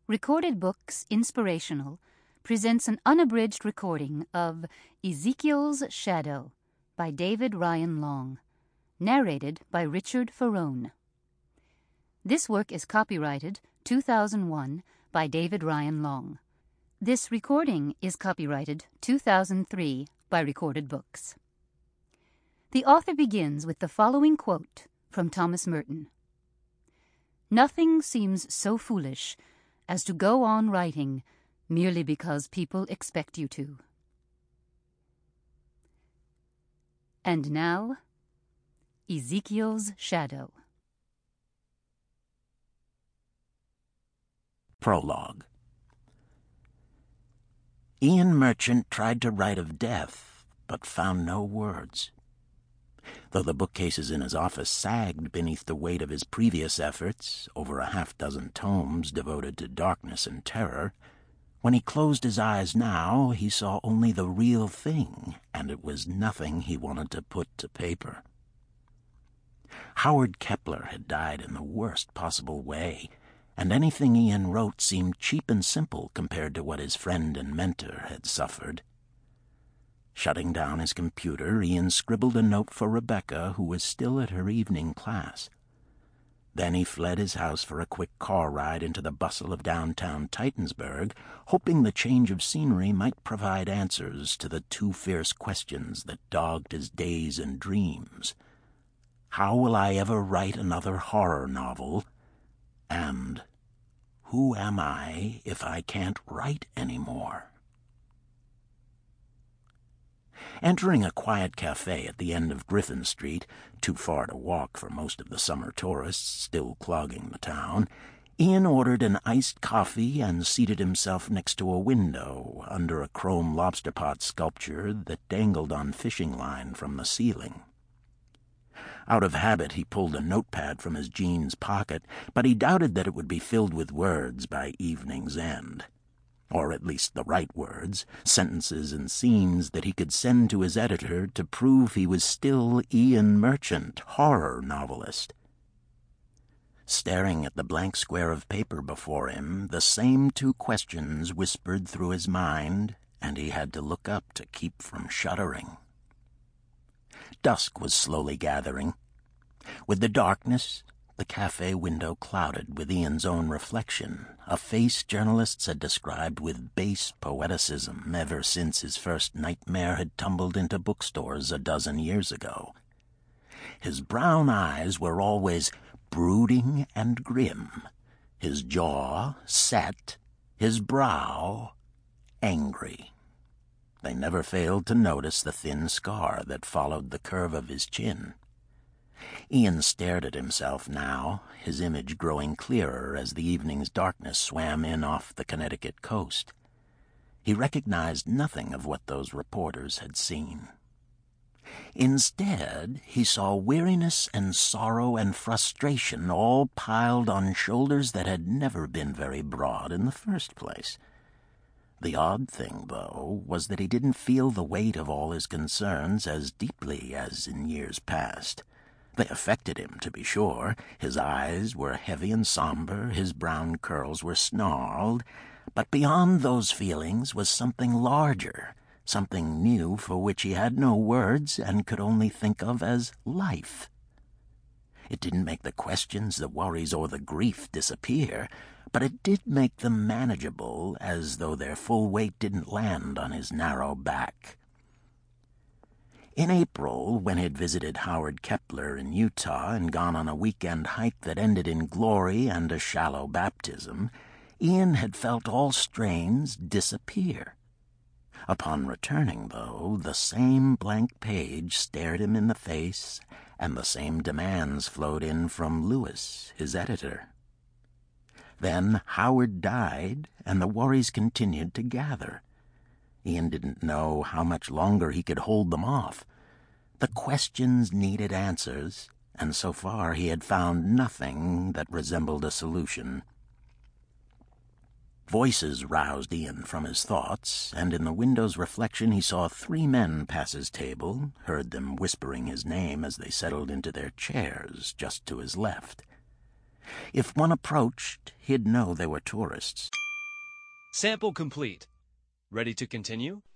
Recorded Books Inspirational presents an unabridged recording of Ezekiel's Shadow by David Ryan Long, narrated by Richard Ferrone. This work is copyrighted 2001 by David Ryan Long. This recording is copyrighted 2003 by Recorded Books. The author begins with the following quote from Thomas Merton. "Nothing seems so foolish as to go on writing merely because people expect you to." And now, Ezekiel's Shadow. Prologue. Ian Merchant tried to write of death, but found no words. Though the bookcases in his office sagged beneath the weight of his previous efforts, over a half-dozen tomes devoted to darkness and terror, when he closed his eyes now, he saw only the real thing, and it was nothing he wanted to put to paper. Howard Kepler had died in the worst possible way, and anything Ian wrote seemed cheap and simple compared to what his friend and mentor had suffered. Shutting down his computer, Ian scribbled a note for Rebecca, who was still at her evening class. Then he fled his house for a quick car ride into the bustle of downtown Titonsburg, hoping the change of scenery might provide answers to the two fierce questions that dogged his days and dreams. How will I ever write another horror novel? And who am I if I can't write anymore? Entering a quiet cafe at the end of Griffin Street, too far to walk for most of the summer tourists still clogging the town, Ian ordered an iced coffee and seated himself next to a window under a chrome lobster pot sculpture that dangled on fishing line from the ceiling. Out of habit, he pulled a notepad from his jeans pocket, but he doubted that it would be filled with words by evening's end. Or at least the right words, sentences and scenes that he could send to his editor to prove he was still Ian Merchant, horror novelist. Staring at the blank square of paper before him, the same two questions whispered through his mind, and he had to look up to keep from shuddering. Dusk was slowly gathering. With the darkness, the cafe window clouded with Ian's own reflection, a face journalists had described with base poeticism ever since his first nightmare had tumbled into bookstores a dozen years ago. His brown eyes were always brooding and grim, his jaw set, his brow angry. They never failed to notice the thin scar that followed the curve of his chin. Ian stared at himself now, his image growing clearer as the evening's darkness swam in off the Connecticut coast. He recognized nothing of what those reporters had seen. Instead, he saw weariness and sorrow and frustration all piled on shoulders that had never been very broad in the first place. The odd thing, though, was that he didn't feel the weight of all his concerns as deeply as in years past. They affected him, to be sure. His eyes were heavy and somber, his brown curls were snarled, but beyond those feelings was something larger, something new for which he had no words and could only think of as life. It didn't make the questions, the worries, or the grief disappear, but it did make them manageable, as though their full weight didn't land on his narrow back. In April, when he had visited Howard Kepler in Utah and gone on a weekend hike that ended in glory and a shallow baptism, Ian had felt all strains disappear. Upon returning, though, the same blank page stared him in the face, and the same demands flowed in from Lewis, his editor. Then Howard died, and the worries continued to gather. Ian didn't know how much longer he could hold them off. The questions needed answers, and so far he had found nothing that resembled a solution. Voices roused Ian from his thoughts, and in the window's reflection he saw 3 men pass his table, heard them whispering his name as they settled into their chairs just to his left. If one approached, he'd know they were tourists. Sample complete. Ready to continue?